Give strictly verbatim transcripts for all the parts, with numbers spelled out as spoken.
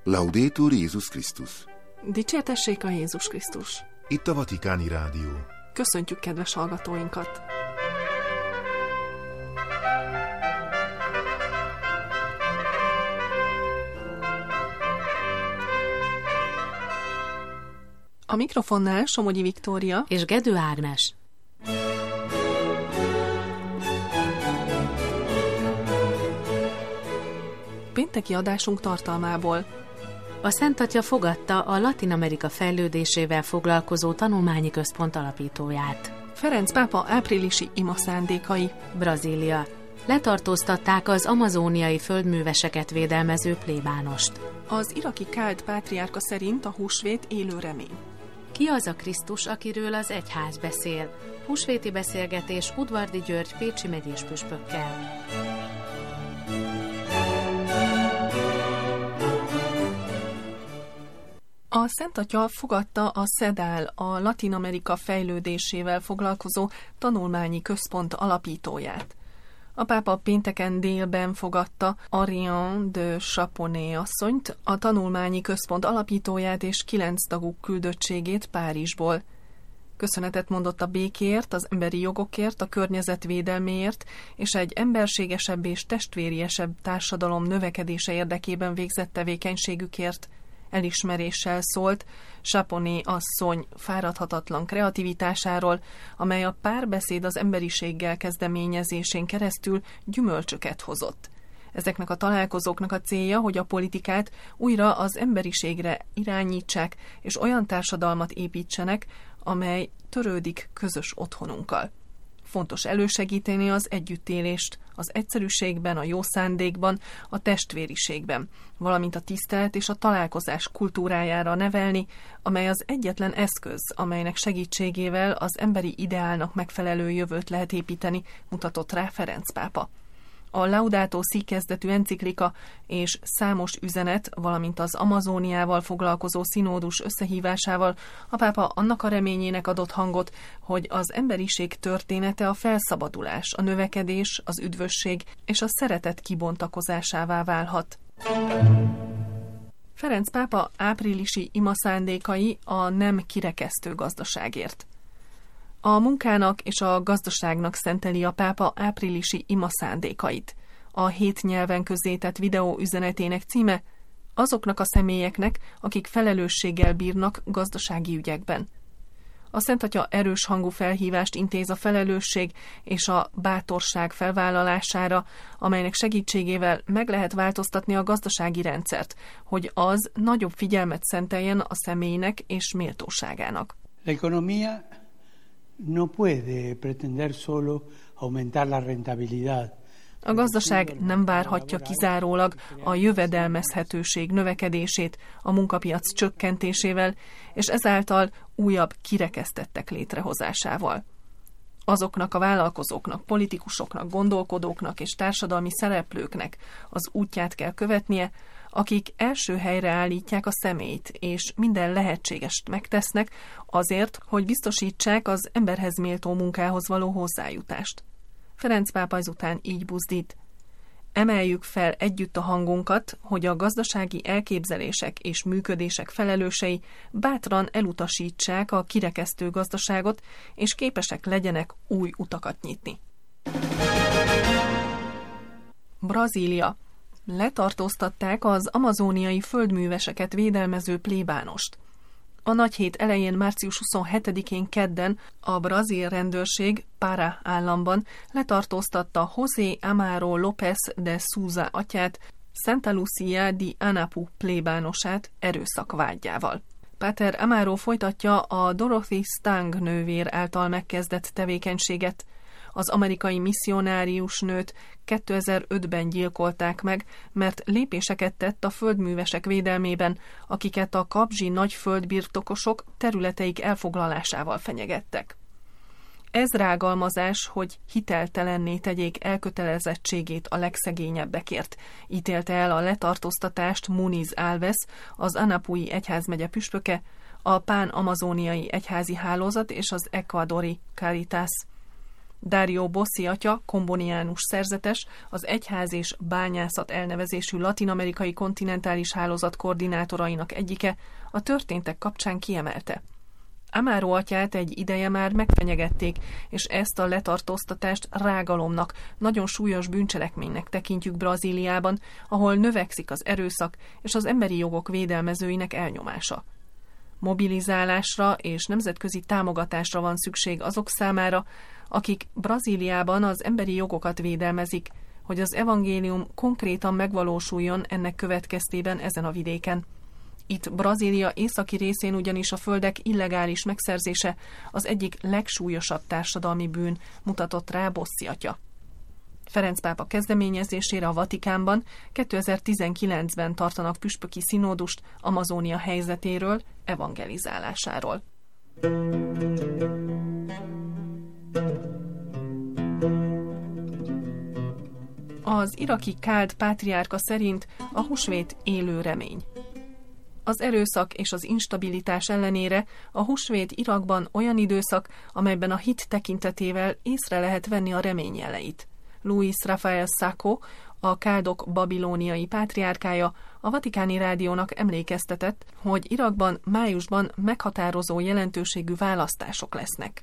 Laudetur Jézus Krisztus. Dicsértessék a Jézus Krisztus. Itt a Vatikáni Rádió. Köszöntjük kedves hallgatóinkat! A mikrofonnál Somogyi Viktória és Gedő Ágnes. Pénteki adásunk tartalmából. A Szent Atya fogadta a Latin Amerika fejlődésével foglalkozó tanulmányi központ alapítóját. Ferenc pápa áprilisi ima szándékai. Brazília. Letartóztatták az amazóniai földműveseket védelmező plébánost. Az iraki káld pátriárka szerint a húsvét élő remény. Ki az a Krisztus, akiről az egyház beszél? Húsvéti beszélgetés Udvardi György pécsi megyés püspökkel. A Szent Atya fogadta a szedál, a Latin Amerika fejlődésével foglalkozó tanulmányi központ alapítóját. A pápa pénteken délben fogadta Ariane de Chaponnet asszonyt, a tanulmányi központ alapítóját és kilenc tagú küldöttségét Párizsból. Köszönetet mondott a békéért, az emberi jogokért, a környezet védelméért és egy emberségesebb és testvériesebb társadalom növekedése érdekében végzett tevékenységükért. Elismeréssel szólt Chaponnet asszony fáradhatatlan kreativitásáról, amely a párbeszéd az emberiséggel kezdeményezésén keresztül gyümölcsöket hozott. Ezeknek a találkozóknak a célja, hogy a politikát újra az emberiségre irányítsák, és olyan társadalmat építsenek, amely törődik közös otthonunkkal. Fontos elősegíteni az együttélést, az egyszerűségben, a jó szándékban, a testvériségben, valamint a tisztelet és a találkozás kultúrájára nevelni, amely az egyetlen eszköz, amelynek segítségével az emberi ideálnak megfelelő jövőt lehet építeni, mutatott rá Ferenc pápa. A Laudato Si kezdetű enciklika és számos üzenet, valamint az Amazóniával foglalkozó szinódus összehívásával a pápa annak a reményének adott hangot, hogy az emberiség története a felszabadulás, a növekedés, az üdvösség és a szeretet kibontakozásává válhat. Ferenc pápa áprilisi ima szándékai a nem kirekesztő gazdaságért. A munkának és a gazdaságnak szenteli a pápa áprilisi ima szándékait. A hét nyelven közzétett videó üzenetének címe azoknak a személyeknek, akik felelősséggel bírnak gazdasági ügyekben. A Szent Atya erős hangú felhívást intéz a felelősség és a bátorság felvállalására, amelynek segítségével meg lehet változtatni a gazdasági rendszert, hogy az nagyobb figyelmet szenteljen a személynek és méltóságának. L'economia no puede pretender solo aumentar la rentabilidad. A gazdaság nem várhatja kizárólag a jövedelmezhetőség növekedését a munkapiac csökkentésével, és ezáltal újabb kirekesztettek létrehozásával. Azoknak a vállalkozóknak, politikusoknak, gondolkodóknak és társadalmi szereplőknek az útját kell követnie, akik első helyre állítják a személyt, és minden lehetségest megtesznek azért, hogy biztosítsák az emberhez méltó munkához való hozzájutást. Ferenc pápa ezután így buzdít. Emeljük fel együtt a hangunkat, hogy a gazdasági elképzelések és működések felelősei bátran elutasítsák a kirekesztő gazdaságot, és képesek legyenek új utakat nyitni. Brazília. Letartóztatták az amazóniai földműveseket védelmező plébánost. A nagyhét elején március huszonhetedikén kedden a brazil rendőrség Pará államban letartóztatta José Amaro López de Souza atyát, Santa Lucia de Anapu plébánosát erőszak vágyával. Páter Amaro folytatja a Dorothy Stang nővér által megkezdett tevékenységet. Az amerikai misszionárius nőt kétezer-ötben gyilkolták meg, mert lépéseket tett a földművesek védelmében, akiket a kabzsi nagy földbirtokosok területeik elfoglalásával fenyegettek. Ez rágalmazás, hogy hiteltelenné tegyék elkötelezettségét a legszegényebbekért, ítélte el a letartóztatást Muniz Alves, az Anapui egyházmegye püspöke, a pán-amazóniai egyházi hálózat és az ecuadori Caritas. Dario Bossi atya, komboniánus szerzetes, az Egyház és Bányászat elnevezésű latin-amerikai kontinentális hálózat koordinátorainak egyike, a történtek kapcsán kiemelte: Amaro atyát egy ideje már megfenyegették, és ezt a letartóztatást rágalomnak, nagyon súlyos bűncselekménynek tekintjük Brazíliában, ahol növekszik az erőszak és az emberi jogok védelmezőinek elnyomása. Mobilizálásra és nemzetközi támogatásra van szükség azok számára, akik Brazíliában az emberi jogokat védelmezik, hogy az evangélium konkrétan megvalósuljon ennek következtében ezen a vidéken. Itt Brazília északi részén ugyanis a földek illegális megszerzése az egyik legsúlyosabb társadalmi bűn, mutatott rá Bossi atya. Ferenc pápa kezdeményezésére a Vatikánban kétezer-tizenkilencben tartanak püspöki szinódust Amazónia helyzetéről, evangelizálásáról. Az iraki káld pátriárka szerint a húsvét élő remény. Az erőszak és az instabilitás ellenére a húsvét Irakban olyan időszak, amelyben a hit tekintetével észre lehet venni a remény jeleit. Luis Rafael Sacco, a káldok babilóniai pátriárkája, a Vatikáni Rádiónak emlékeztetett, hogy Irakban májusban meghatározó jelentőségű választások lesznek.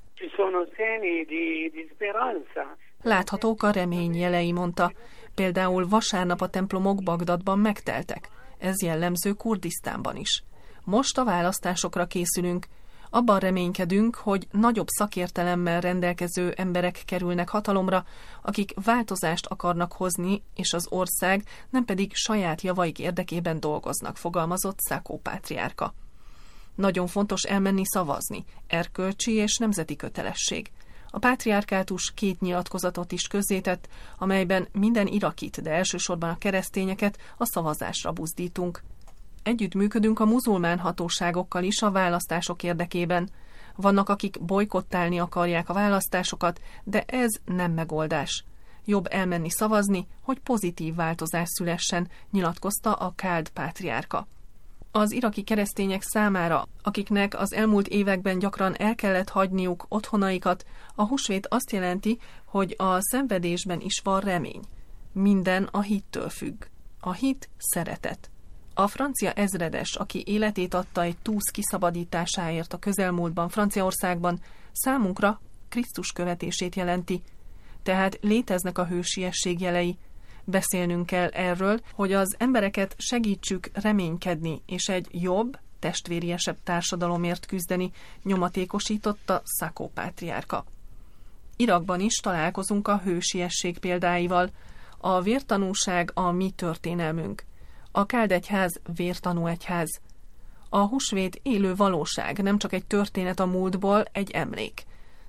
Láthatók a remény jelei, mondta. Például vasárnap a templomok Bagdadban megteltek. Ez jellemző Kurdisztánban is. Most a választásokra készülünk. Abban reménykedünk, hogy nagyobb szakértelemmel rendelkező emberek kerülnek hatalomra, akik változást akarnak hozni, és az ország nem pedig saját javaik érdekében dolgoznak, fogalmazott Sacco pátriárka. Nagyon fontos elmenni szavazni, erkölcsi és nemzeti kötelesség. A pátriárkátus két nyilatkozatot is közzétett, amelyben minden irakit, de elsősorban a keresztényeket a szavazásra buzdítunk. Együttműködünk a muzulmán hatóságokkal is a választások érdekében. Vannak, akik bojkottálni akarják a választásokat, de ez nem megoldás. Jobb elmenni szavazni, hogy pozitív változás szülessen, nyilatkozta a káld pátriárka. Az iraki keresztények számára, akiknek az elmúlt években gyakran el kellett hagyniuk otthonaikat, a húsvét azt jelenti, hogy a szenvedésben is van remény. Minden a hittől függ. A hit szeretet. A francia ezredes, aki életét adta egy túsz kiszabadításáért a közelmúltban Franciaországban, számunkra Krisztus követését jelenti. Tehát léteznek a hősiesség jelei. Beszélnünk kell erről, hogy az embereket segítsük reménykedni és egy jobb, testvériesebb társadalomért küzdeni, nyomatékosította Sacco pátriárka. Irakban is találkozunk a hősiesség példáival. A vértanúság a mi történelmünk. A káld egyház vértanú egyház. A húsvét élő valóság, nem csak egy történet a múltból, egy emlék.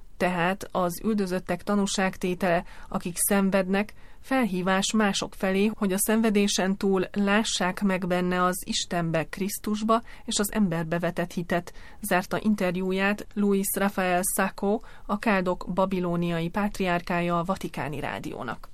Tehát az üldözöttek tanúságtétele, akik szenvednek, felhívás mások felé, hogy a szenvedésen túl lássák meg benne az Istenbe, Krisztusba és az emberbe vetett hitet, zárta interjúját Luis Rafael Sacco, a káldok babilóniai pátriárkája a Vatikáni Rádiónak.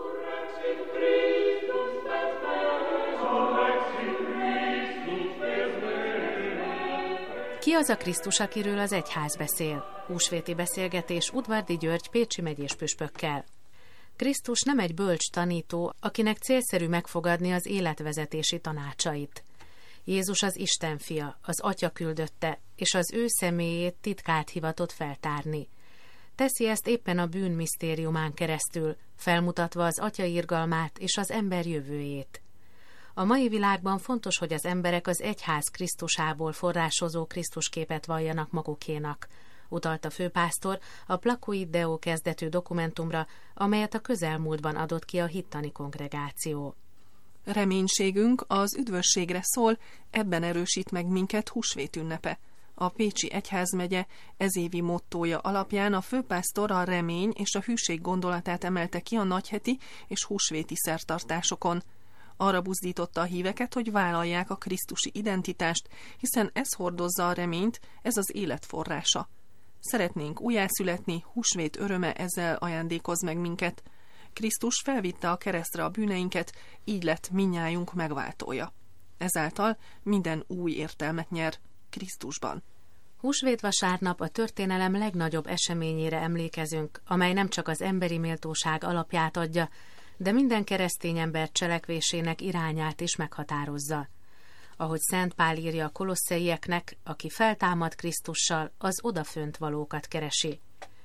Ki az a Krisztus, akiről az egyház beszél? Húsvéti beszélgetés Udvardi György pécsi megyés püspökkel. Krisztus nem egy bölcs tanító, akinek célszerű megfogadni az életvezetési tanácsait. Jézus az Isten fia, az Atya küldötte, és az ő személyét titkát hivatott feltárni. Teszi ezt éppen a bűn misztériumán keresztül, felmutatva az Atya irgalmát és az ember jövőjét. A mai világban fontos, hogy az emberek az egyház Krisztusából forrásozó Krisztusképet valljanak magukénak, utalt a főpásztor a Placui Deo kezdetű dokumentumra, amelyet a közelmúltban adott ki a hittani kongregáció. Reménységünk az üdvösségre szól, ebben erősít meg minket húsvét ünnepe. A Pécsi Egyházmegye ezévi mottója alapján a főpásztor a remény és a hűség gondolatát emelte ki a nagyheti és húsvéti szertartásokon. Arra buzdította a híveket, hogy vállalják a krisztusi identitást, hiszen ez hordozza a reményt, ez az élet forrása. Szeretnénk újjászületni, húsvét öröme ezzel ajándékoz meg minket. Krisztus felvitte a keresztre a bűneinket, így lett mindnyájunk megváltója. Ezáltal minden új értelmet nyer Krisztusban. Húsvétvasárnap a történelem legnagyobb eseményére emlékezünk, amely nem csak az emberi méltóság alapját adja, de minden keresztény ember cselekvésének irányát is meghatározza. Ahogy Szent Pál írja a kolosszeieknek, aki feltámad Krisztussal, az odafönt valókat keresi.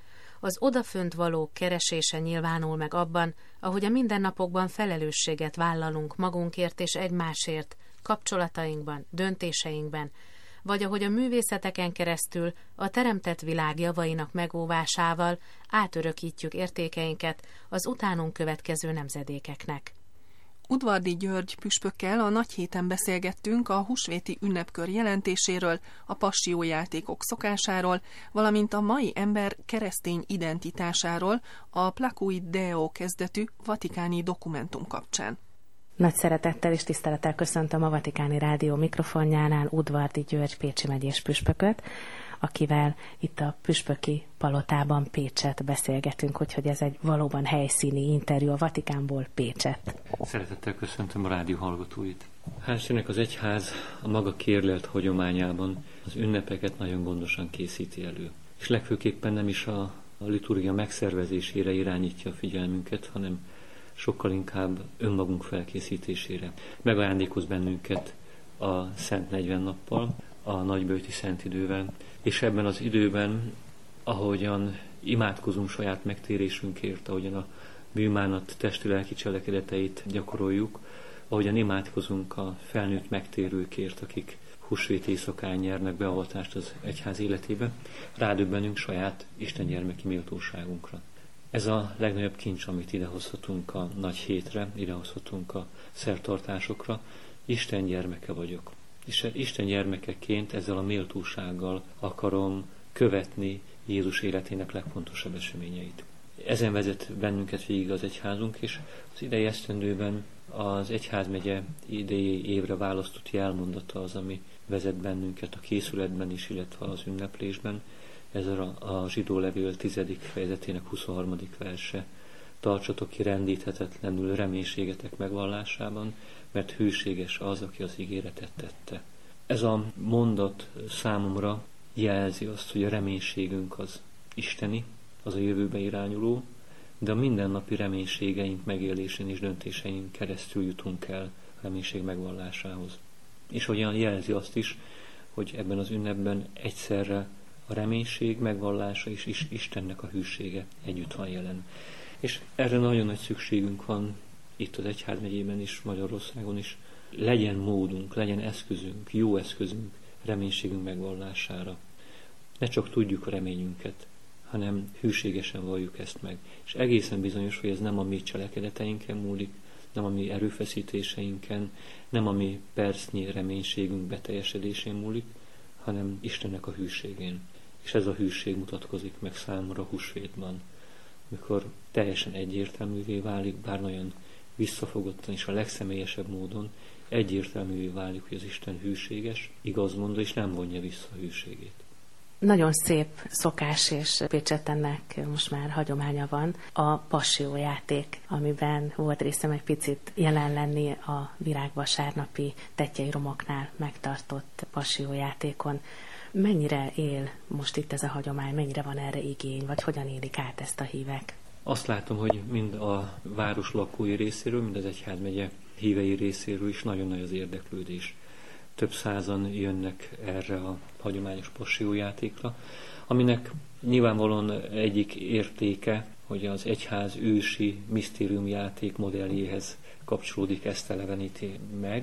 Az odafönt valók keresése nyilvánul meg abban, ahogy a mindennapokban felelősséget vállalunk magunkért és egymásért, kapcsolatainkban, döntéseinkben, vagy ahogy a művészeteken keresztül a teremtett világ javainak megóvásával átörökítjük értékeinket az utánunk következő nemzedékeknek. Udvardy György püspökkel a nagy héten beszélgettünk a húsvéti ünnepkör jelentéséről, a passió-játékok szokásáról, valamint a mai ember keresztény identitásáról a Placuit Deo kezdetű vatikáni dokumentum kapcsán. Nagy szeretettel és tisztelettel köszöntöm a Vatikáni Rádió mikrofonjánál Udvardy György pécsi megyés püspököt, akivel itt a püspöki palotában Pécset beszélgetünk, úgyhogy ez egy valóban helyszíni interjú a Vatikánból Pécset. Szeretettel köszöntöm a rádió hallgatóit. Hál' Istennek az egyház a maga kérlelt hagyományában az ünnepeket nagyon gondosan készíti elő. És legfőképpen nem is a, a liturgia megszervezésére irányítja a figyelmünket, hanem sokkal inkább önmagunk felkészítésére. Megajándékoz bennünket a Szent negyven nappal, a nagyböjti szentidővel, és ebben az időben, ahogyan imádkozunk saját megtérésünkért, ahogyan a bűnbánat testi-lelki cselekedeteit gyakoroljuk, ahogyan imádkozunk a felnőtt megtérőkért, akik húsvét éjszakán nyernek beavatást az egyház életébe, rádöbbenünk saját Isten gyermeki méltóságunkra. Ez a legnagyobb kincs, amit idehozhatunk a nagy hétre, idehozhatunk a szertartásokra. Isten gyermeke vagyok. És Isten gyermekeként ezzel a méltósággal akarom követni Jézus életének legfontosabb eseményeit. Ezen vezet bennünket végig az egyházunk, és az idei esztendőben az egyházmegye idei évre választott jelmondata az, ami vezet bennünket a készületben is, illetve az ünneplésben. Ez a, a zsidó levél tizedik fejezetének huszonharmadik verse. Tartsatok ki rendíthetetlenül reménységetek megvallásában, mert hűséges az, aki az ígéretet tette. Ez a mondat számomra jelzi azt, hogy a reménységünk az isteni, az a jövőbe irányuló, de a mindennapi reménységeink megélésén és döntéseink keresztül jutunk el a reménység megvallásához. És olyan jelzi azt is, hogy ebben az ünnepben egyszerre a reménység megvallása és Istennek a hűsége együtt van jelen. És erre nagyon nagy szükségünk van itt az egyházmegyében is, Magyarországon is. Legyen módunk, legyen eszközünk, jó eszközünk reménységünk megvallására. Ne csak tudjuk a reményünket, hanem hűségesen valljuk ezt meg. És egészen bizonyos, hogy ez nem a mi cselekedeteinken múlik, nem a mi erőfeszítéseinken, nem a mi percnyi reménységünk beteljesedésén múlik, hanem Istennek a hűségén. És ez a hűség mutatkozik meg számomra húsvétban, amikor teljesen egyértelművé válik, bár nagyon visszafogottan és a legszemélyesebb módon egyértelművé válik, hogy az Isten hűséges, igazmondó, és nem vonja vissza a hűségét. Nagyon szép szokás, és Pécsettennek most már hagyománya van, a passió-játék, amiben volt részem egy picit jelen lenni a virágvasárnapi Tettyei Romoknál megtartott passió-játékon. Mennyire él most itt ez a hagyomány, mennyire van erre igény, vagy hogyan élik át ezt a hívek? Azt látom, hogy mind a város lakói részéről, mind az egyházmegye hívei részéről is nagyon nagy az érdeklődés. Több százan jönnek erre a hagyományos passió-játékra, aminek nyilvánvalóan egyik értéke, hogy az egyház ősi misztériumjáték modelljéhez kapcsolódik, ezt eleveníti meg,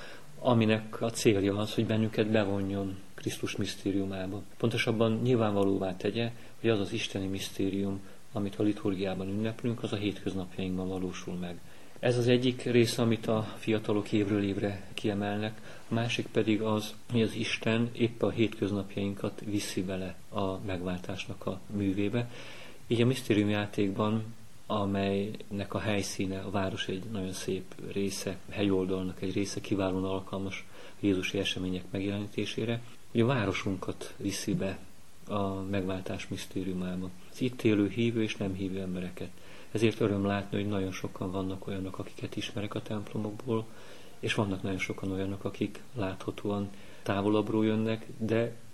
aminek a célja az, hogy bennünket bevonjon Krisztus misztériumába. Pontosabban nyilvánvalóvá tegye, hogy az az isteni misztérium, amit a liturgiában ünneplünk, az a hétköznapjainkban valósul meg. Ez az egyik része, amit a fiatalok évről évre kiemelnek, a másik pedig az, hogy az Isten épp a hétköznapjainkat viszi bele a megváltásnak a művébe. Így a misztériumjátékban, amelynek a helyszíne, a város egy nagyon szép része, helyoldalnak egy része, kiválóan alkalmas Jézusi események megjelenítésére, hogy a városunkat viszi be a megváltás misztériumába. Az itt élő hívő és nem hívő embereket. Ezért öröm látni, hogy nagyon sokan vannak olyanok, akiket ismerek a templomokból, és vannak nagyon sokan olyanok, akik láthatóan távolabbról jönnek, de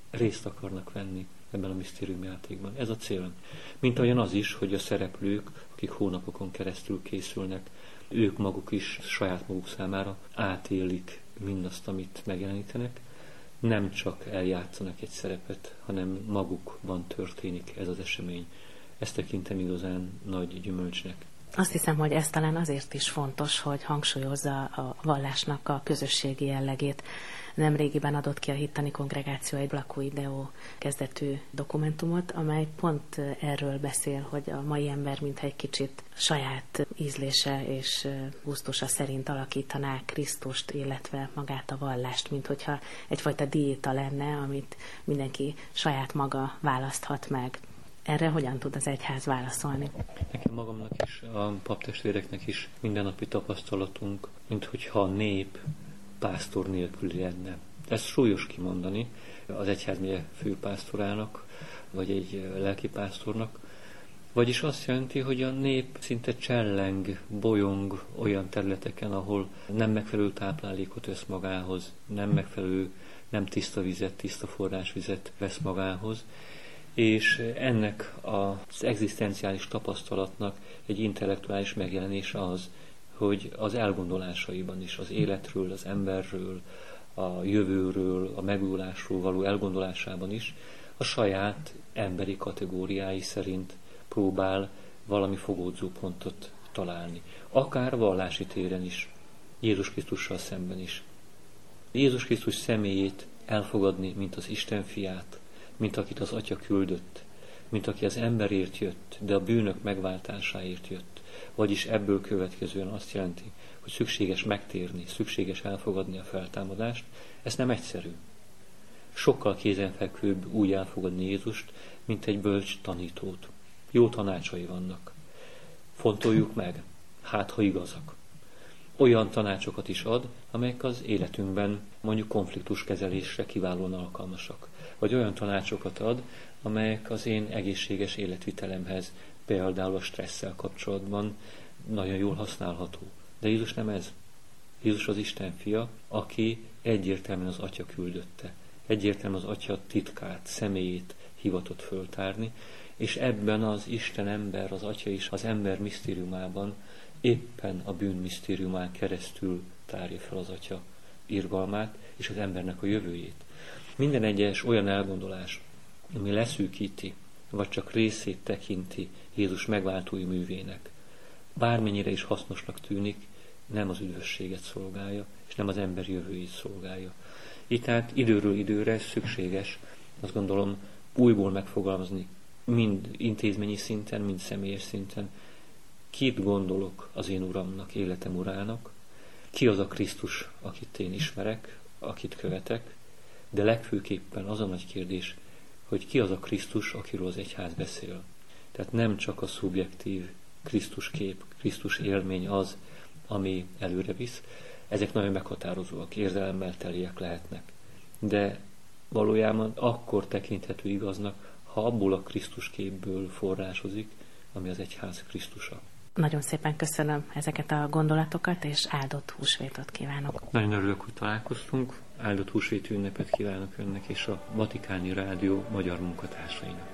részt akarnak venni ebben a misztériumjátékban. Ez a cél. Mint olyan az is, hogy a szereplők, akik hónapokon keresztül készülnek, ők maguk is saját maguk számára átélik mindazt, amit megjelenítenek, nem csak eljátszanak egy szerepet, hanem magukban történik ez az esemény. Ezt tekintem igazán nagy gyümölcsnek. Azt hiszem, hogy ez talán azért is fontos, hogy hangsúlyozza a vallásnak a közösségi jellegét. Nemrégiben adott ki a Hittani Kongregáció egy lakói deo kezdetű dokumentumot, amely pont erről beszél, hogy a mai ember mintha egy kicsit saját ízlése és gusztusa szerint alakítaná Krisztust, illetve magát a vallást, mint hogyha egyfajta diéta lenne, amit mindenki saját maga választhat meg. Erre hogyan tud az egyház válaszolni? Nekem magamnak is, a paptestvéreknek is mindennapi tapasztalatunk, mint hogyha a nép pásztor nélküli lenne. Ez súlyos kimondani az egyházmegye főpásztorának, vagy egy lelkipásztornak, vagyis azt jelenti, hogy a nép szinte cselleng, bolyong olyan területeken, ahol nem megfelelő táplálékot vesz magához, nem megfelelő, nem tiszta vizet, tiszta forrásvizet vesz magához, és ennek az egzisztenciális tapasztalatnak egy intellektuális megjelenése az, hogy az elgondolásaiban is, az életről, az emberről, a jövőről, a megújulásról való elgondolásában is a saját emberi kategóriái szerint próbál valami fogódzópontot találni. Akár vallási téren is, Jézus Krisztussal szemben is. Jézus Krisztus személyét elfogadni, mint az Isten fiát, mint akit az Atya küldött, mint aki az emberért jött, de a bűnök megváltásáért jött. Vagyis ebből következően azt jelenti, hogy szükséges megtérni, szükséges elfogadni a feltámadást. Ez nem egyszerű. Sokkal kézenfekvőbb úgy elfogadni Jézust, mint egy bölcs tanítót. Jó tanácsai vannak. Fontoljuk meg, hát ha igazak. Olyan tanácsokat is ad, amelyek az életünkben mondjuk konfliktuskezelésre kiválóan alkalmasak. Vagy olyan tanácsokat ad, amelyek az én egészséges életvitelemhez, például a stresszel kapcsolatban nagyon jól használható. De Jézus nem ez. Jézus az Isten fia, aki egyértelműen az Atya küldötte. Egyértelműen az Atya titkát, személyét hivatott föltárni, és ebben az Isten ember, az Atya is az ember misztériumában éppen a bűn misztériumán keresztül tárja fel az Atya irgalmát és az embernek a jövőjét. Minden egyes olyan elgondolás, ami leszűkíti, vagy csak részét tekinti Jézus megváltói művének, bármennyire is hasznosnak tűnik, nem az üdvösséget szolgálja, és nem az ember jövőjét szolgálja. Itt tehát időről időre szükséges, azt gondolom, újból megfogalmazni, mind intézményi szinten, mind személyes szinten, kit gondolok az én Uramnak, életem Urának, ki az a Krisztus, akit én ismerek, akit követek, de legfőképpen az a nagy kérdés, hogy ki az a Krisztus, akiről az egyház beszél. Tehát nem csak a szubjektív Krisztus kép, Krisztus élmény az, ami előre visz, ezek nagyon meghatározóak, érzelemmel teliek lehetnek. De valójában akkor tekinthető igaznak, ha abból a Krisztus képből forrásozik, ami az egyház Krisztusa. Nagyon szépen köszönöm ezeket a gondolatokat, és áldott húsvétot kívánok. Nagyon örülök, hogy találkoztunk. Áldott húsvéti ünnepet kívánok önnek és a Vatikáni Rádió magyar munkatársainak.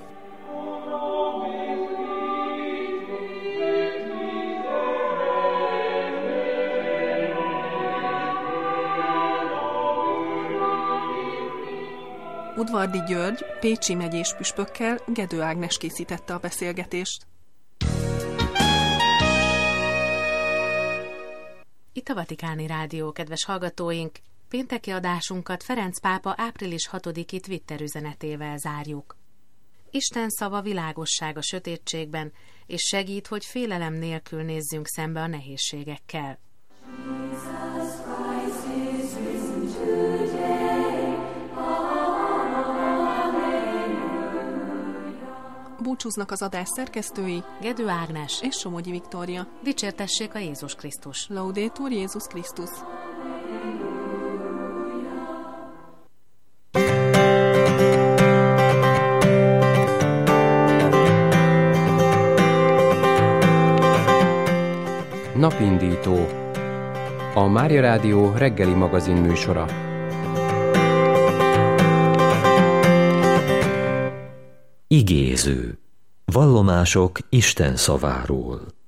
Udvardy György, pécsi megyés püspökkel Gedő Ágnes készítette a beszélgetést. Itt a Vatikáni Rádió, kedves hallgatóink! Pénteki adásunkat Ferenc pápa április hatodiki Twitter üzenetével zárjuk. Isten szava világosság a sötétségben, és segít, hogy félelem nélkül nézzünk szembe a nehézségekkel. Búcsúznak az adás szerkesztői Gedő Ágnes és Somogyi Viktória. Dicsértessék a Jézus Krisztus! Laudetur Jézus Krisztus! Napindító. A Mária Rádió reggeli magazin műsora. Igéző. Vallomások Isten szaváról.